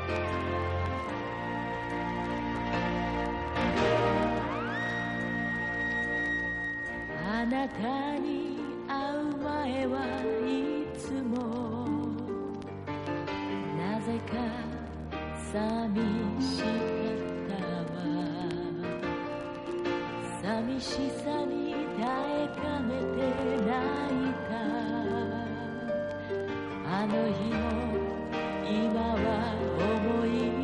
あなたに会う前はいつもなぜか寂しかったわ。寂しさに耐えかねて泣いたあの日も今は思い